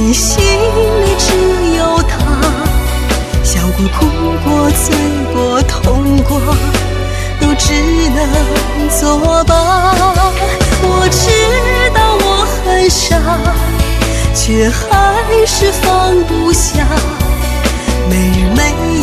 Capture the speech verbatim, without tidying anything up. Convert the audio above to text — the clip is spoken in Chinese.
你心里只有他，笑过哭过醉过痛过，都只能作罢。我知道我很傻，却还是放不下，没日没